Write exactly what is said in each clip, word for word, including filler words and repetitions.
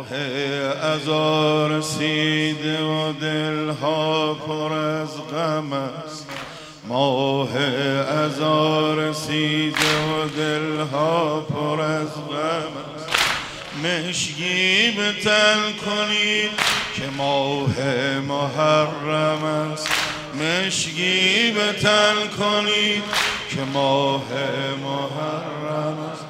ماه عزا رسیده و دلها پر از غم است. ماه عزا رسیده و دلها پر از غم است. مشکی به تن کنید که ماه محرم است. مشکی به تن کنید که ماه محرم است.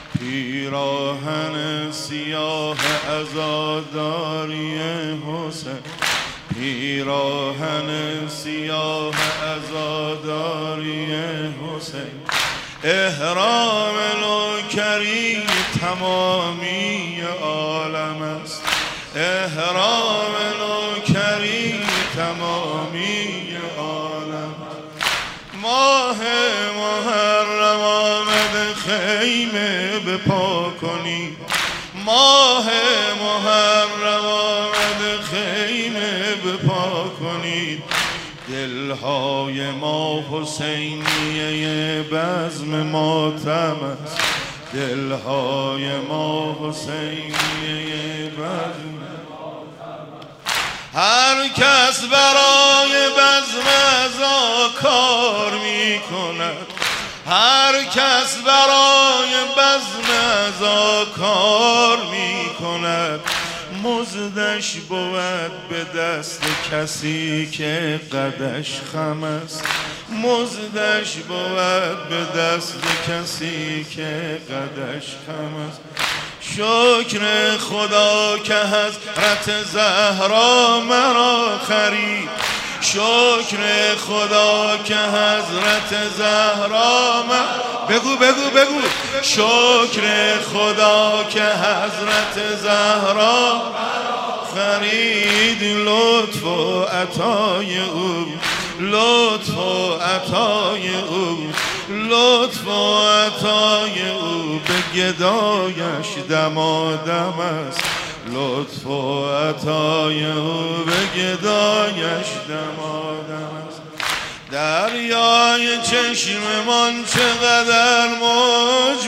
پیراهن سیاه عزاداری حسین، پیراهن سیاه عزاداری حسین، احرام نوکری تمامی عالم است. احرام نوکری تمامی عالم است. ماه محرم آمد خیمه بپا کنید. ماه محرم آمد خیمه بپا کنید. دلهای ما حسینیه بزم ماتم است. دلهای ما حسینیه بزم ماتم است. هر کس برای بزم عزا کار می کند. هر کس برای بزم عزا کار می کند. مزدش بود به دست کسی که قدش خم است. مزدش بود به دست کسی که قدش خم است. شکر خدا که حضرت زهرا مرا خرید. شکر خدا که حضرت زهرا مرا بگو بگو بگو شکر خدا که حضرت زهرا خرید. لطف و عطای او، لطف و عطای او، لطف و عطای او به گدایش دمادم است. لطف و عطای او به گدایش دمادم است. دریای چشممان چقدر موج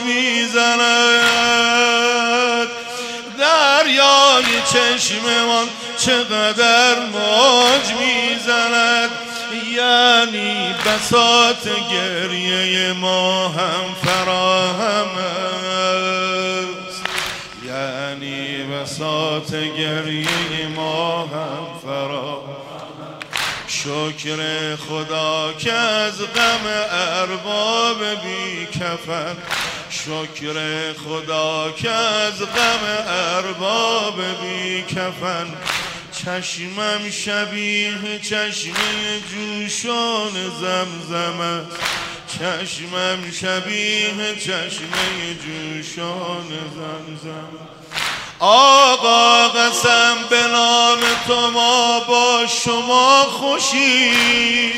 میزند. دریای چشممان چقدر موج میزند. یعنی بساط گریه ما هم فراهم است. یعنی بساط گریه ما هم فراهم. شکر خدا که از غم ارباب بی کفن. شکر خدا که از غم ارباب بی کفن. چشمم شبیه چشمه جوشان زمزم است. چشمم شبیه چشمه جوشان زمزم. آقا قسم به نام تو ما با شما خوشیم.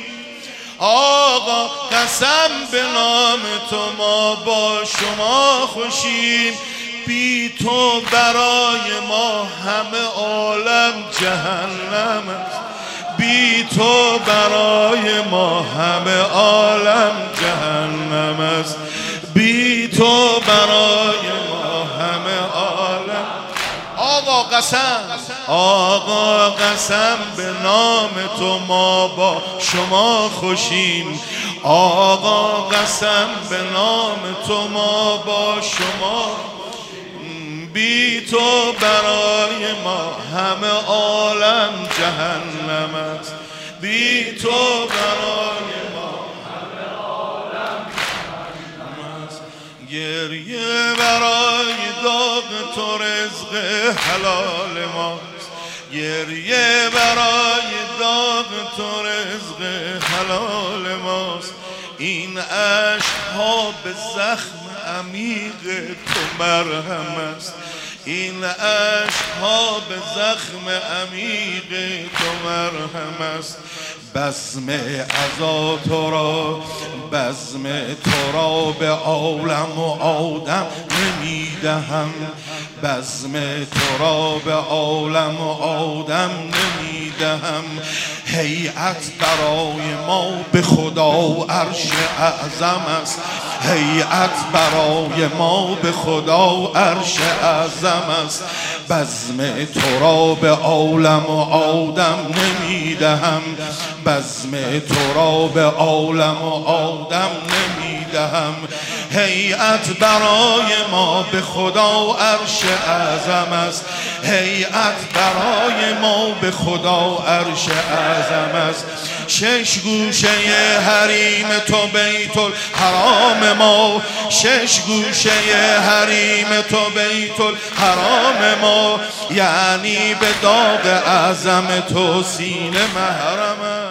آقا قسم به نام تو ما با شما خوشیم. بی تو برای ما همه عالم جهنم است. بی تو برای ما همه عالم جهنم است. بی تو برای ما همه عالم. آقا قسم، آقا قسم به نام تو ما با شما خوشیم. آقا قسم به نام تو ما با شما. بی تو برای ما همه عالم جهنم است. بی تو برای ما همه عالم جهنم است. گریه برای داغ تو رزق حلال ماست. گریه برای داغ تو رزق حلال ماست. این عشق‌ها به زخم عمیق تو مرهم است. این عشق‌ها به زخم عمیق تو مرهم است. بزم عزا تو را، بزم تو را به عالم و آدم نمیدهم. بزم تو را به عالم و آدم نمیدهم. هیئت برای ما به خدا عرش اعظم است. هیئت برای ما به خدا عرش اعظم است. بزم تو را به عالم و آدم نمیدهم، بزم تو را به عالم و آدم نمیدهم. هیئت برای ما به خدا عرش اعظم است، هیئت برای ما به خدا عرش اعظم است. شش گوشه حریم تو بیت الحرام ما، شش گوشه حریم تو بیت الحرام ما، یعنی به داغ اعظم تو سینه محرم است.